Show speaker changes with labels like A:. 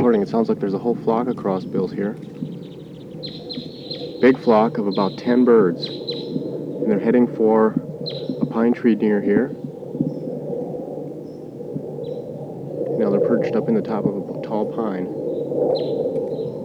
A: recording, it sounds like there's a whole flock of crossbills here. Big flock of about 10 birds. And they're heading for a pine tree near here. Now they're perched up in the top of a tall pine.